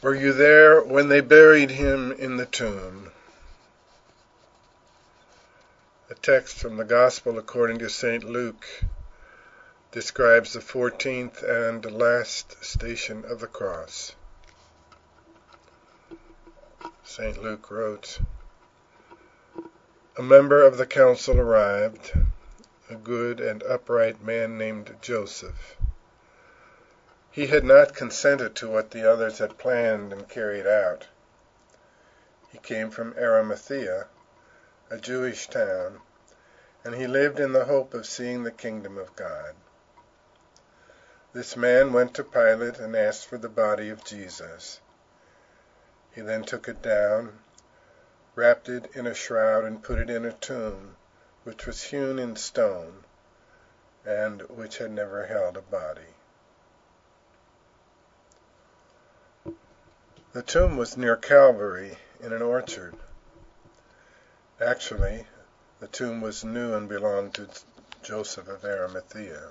Were you there when they buried him in the tomb? A text from the Gospel according to St. Luke describes the 14th and last station of the cross. St. Luke wrote, "A member of the council arrived, a good and upright man named Joseph. He had not consented to what the others had planned and carried out. He came from Arimathea, a Jewish town, and he lived in the hope of seeing the kingdom of God. This man went to Pilate and asked for the body of Jesus. He then took it down, wrapped it in a shroud, and put it in a tomb which was hewn in stone and which had never held a body." The tomb was near Calvary in an orchard. Actually, the tomb was new and belonged to Joseph of Arimathea.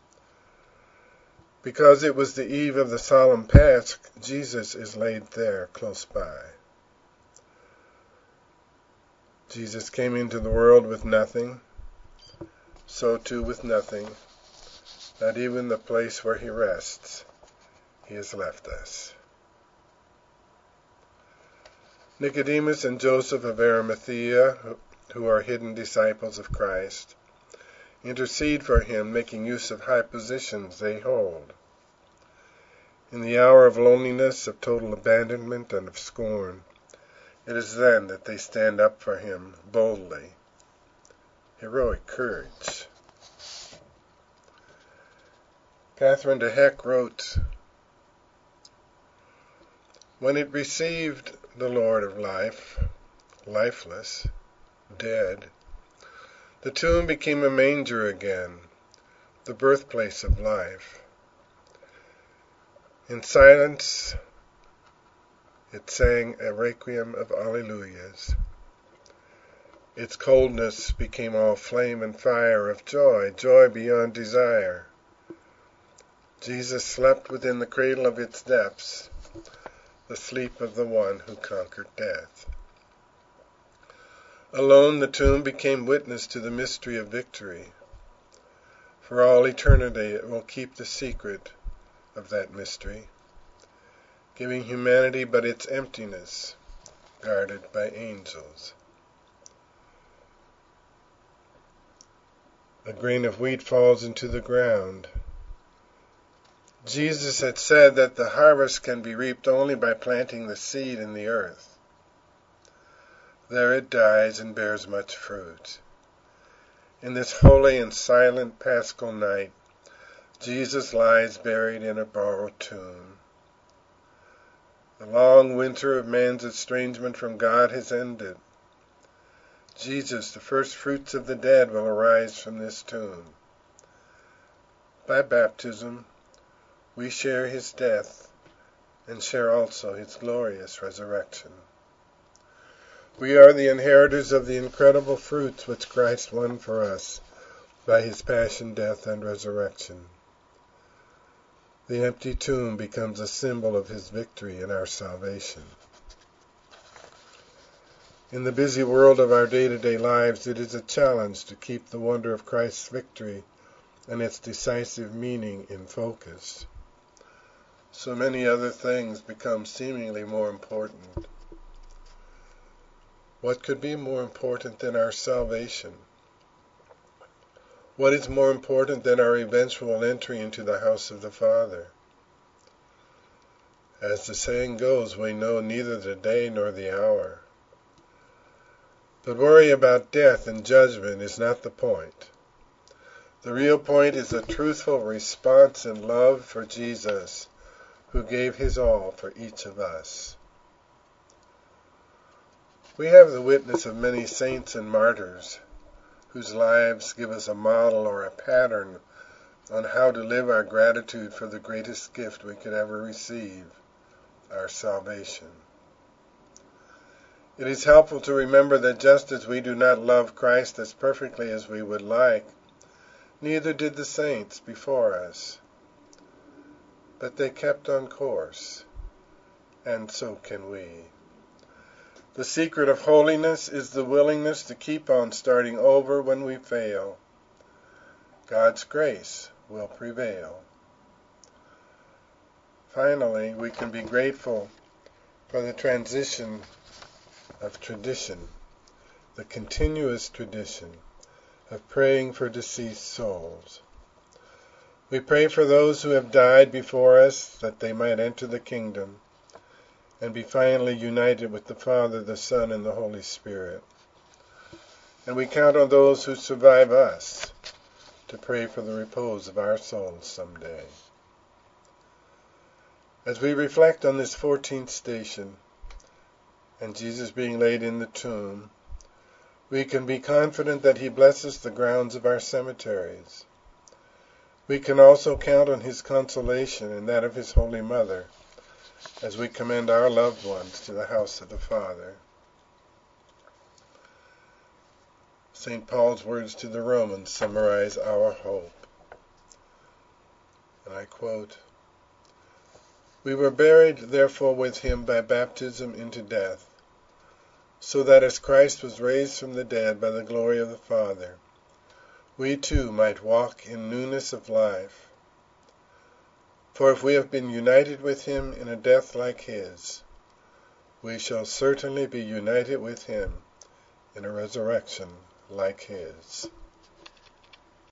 Because it was the eve of the solemn Pasch, Jesus is laid there close by. Jesus came into the world with nothing, so too with nothing, not even the place where he rests, he has left us. Nicodemus and Joseph of Arimathea, who are hidden disciples of Christ, intercede for him, making use of high positions they hold. In the hour of loneliness, of total abandonment, and of scorn, it is then that they stand up for him boldly. Heroic courage. Catherine de Heck wrote, "When it received the Lord of life, lifeless, dead, the tomb became a manger again, the birthplace of life. In silence it sang a requiem of alleluias. Its coldness became all flame and fire of joy, joy beyond desire. Jesus slept within the cradle of its depths, the sleep of the one who conquered death. Alone the tomb became witness to the mystery of victory. For all eternity it will keep the secret of that mystery, giving humanity but its emptiness, guarded by angels." A grain of wheat falls into the ground. Jesus had said that the harvest can be reaped only by planting the seed in the earth. There it dies and bears much fruit. In this holy and silent Paschal night, Jesus lies buried in a borrowed tomb. The long winter of man's estrangement from God has ended. Jesus, the first fruits of the dead, will arise from this tomb. By baptism, we share his death and share also his glorious resurrection. We are the inheritors of the incredible fruits which Christ won for us by his passion, death, and resurrection. The empty tomb becomes a symbol of his victory and our salvation. In the busy world of our day-to-day lives, it is a challenge to keep the wonder of Christ's victory and its decisive meaning in focus. So many other things become seemingly more important. What could be more important than our salvation? What is more important than our eventual entry into the house of the Father? As the saying goes, we know neither the day nor the hour. But worry about death and judgment is not the point. The real point is a truthful response in love for Jesus, who gave his all for each of us. We have the witness of many saints and martyrs, whose lives give us a model or a pattern on how to live our gratitude for the greatest gift we could ever receive, our salvation. It is helpful to remember that just as we do not love Christ as perfectly as we would like, neither did the saints before us. But they kept on course, and so can we. The secret of holiness is the willingness to keep on starting over when we fail. God's grace will prevail. Finally, we can be grateful for the transition of tradition, the continuous tradition of praying for deceased souls. We pray for those who have died before us that they might enter the kingdom and be finally united with the Father, the Son, and the Holy Spirit. And we count on those who survive us to pray for the repose of our souls someday. As we reflect on this 14th station and Jesus being laid in the tomb, we can be confident that he blesses the grounds of our cemeteries. We can also count on his consolation and that of his Holy Mother as we commend our loved ones to the house of the Father. St. Paul's words to the Romans summarize our hope. And I quote, "We were buried therefore with him by baptism into death, so that as Christ was raised from the dead by the glory of the Father, we too might walk in newness of life. For if we have been united with him in a death like his, we shall certainly be united with him in a resurrection like his."